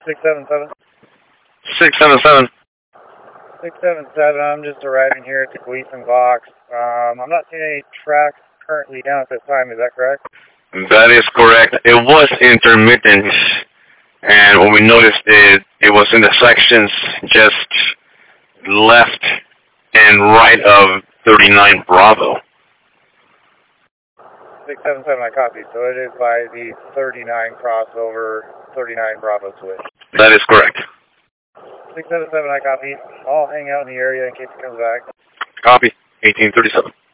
677. 677. 677, I'm just arriving here at the Gleason box. I'm not seeing any tracks currently down at this time, is that correct? That is correct. It was intermittent, and what we noticed is it was in the sections just left and right of 39 Bravo. 677, I copy. So it is by the 39 crossover, 39 Bravo switch. That is correct. 677, I copy. I'll hang out in the area in case it comes back. Copy. 1837.